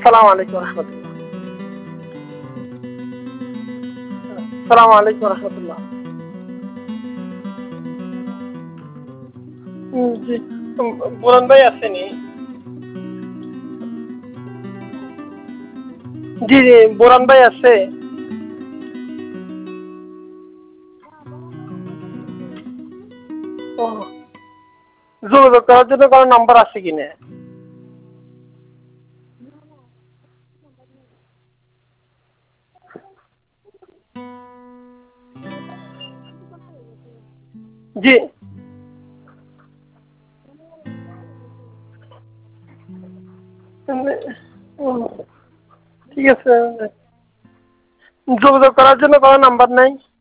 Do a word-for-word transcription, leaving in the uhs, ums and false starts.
আসসালামু আলাইকুম রহমতুল্লাহ। আসসালামু আলাইকুম রহমতুল্লাহ। জি বুরহান ভাই আসেনি? জি জি বুরহান ভাই আছে? ও যোগাযোগ করার জন্য কোনো নাম্বার আছে কিনা? জি ঠিক আছে, যোগাযোগ করার জন্য কোনো নাম্বার নাই?